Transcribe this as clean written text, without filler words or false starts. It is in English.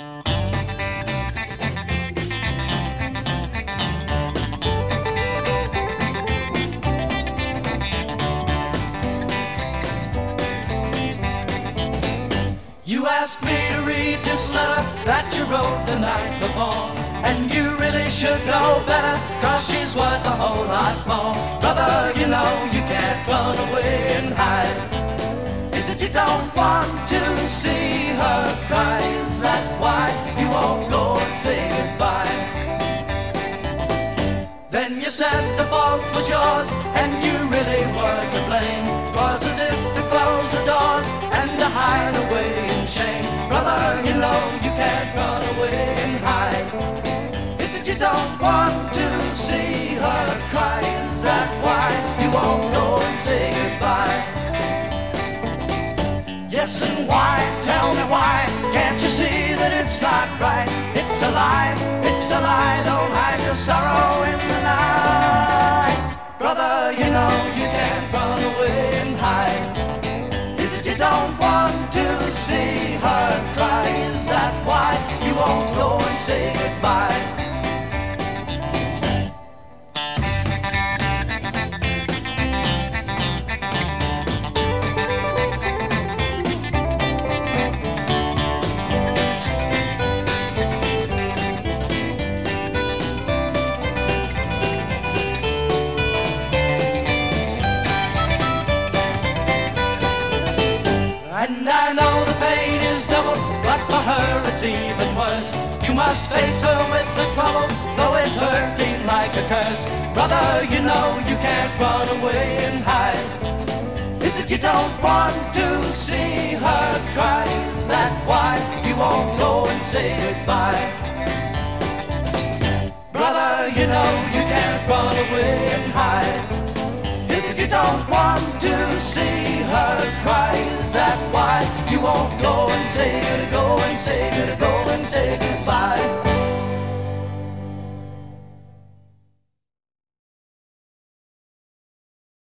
You asked me to read this letter that you wrote the night before, and you really should know better, 'cause she's worth a whole lot more. Brother, you know you can't run away and hide. Is it you don't want to see her cry? Is that why you won't go and say goodbye? Then you said the fault was yours, and you really were to blame. 'Twas as if to close the doors and to hide away in shame. Brother, you know you can't run away and hide. Is it you don't want to see her cry? Is that why you won't go and say goodbye? Yes, and why? Tell me why? Can't you see that it's not right? It's a lie, it's a lie. Don't hide your sorrow in the night. Brother, you know you can't run away and hide. Is it you don't want to see her cry? Is that why you won't go and say goodbye? And I know the pain is double, but for her it's even worse. You must face her with the trouble, though it's hurting like a curse. Brother, you know you can't run away and hide. Is it you don't want to see her cry? Is that why you won't go and say goodbye? Brother, you know you can't run away and hide. Is it you don't want to see her cry? Is that why you won't go and say goodbye?